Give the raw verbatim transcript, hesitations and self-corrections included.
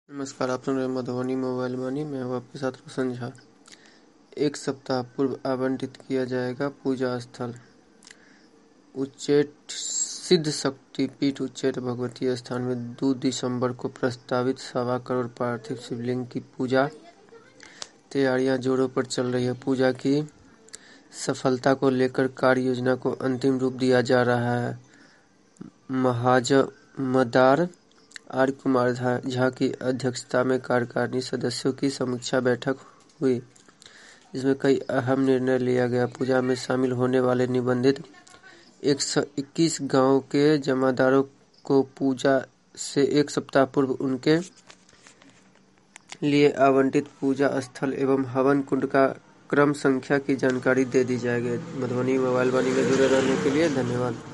नमस्कार, आप सुन रहे हैं मधुबनी मोबाइल मनी। मैं हूं आपके साथ रोशन झा। एक सप्ताह पूर्व आवंटित किया जाएगा पूजा स्थल। उच्चैठ सिद्ध शक्तिपीठ उच्चैठ भगवती स्थान में दो दिसंबर को प्रस्तावित सवा करोड़ पार्थिव शिवलिंग की पूजा तैयारियां जोरों पर चल रही है। पूजा की सफलता को लेकर कार्य योजना को अंतिम रूप दिया जा रहा है। महाजमदार आर कुमार झा की अध्यक्षता में कार्यकारिणी सदस्यों की समीक्षा बैठक हुई, जिसमें कई अहम निर्णय लिया गया। पूजा में शामिल होने वाले निबंधित एक सौ इक्कीस गाँव के जमादारों को पूजा से एक सप्ताह पूर्व उनके लिए आवंटित पूजा स्थल एवं हवन कुंड का क्रम संख्या की जानकारी दे दी जाएगी। मधुबनी मोबाइल वाणी में जुड़े रहने के लिए धन्यवाद।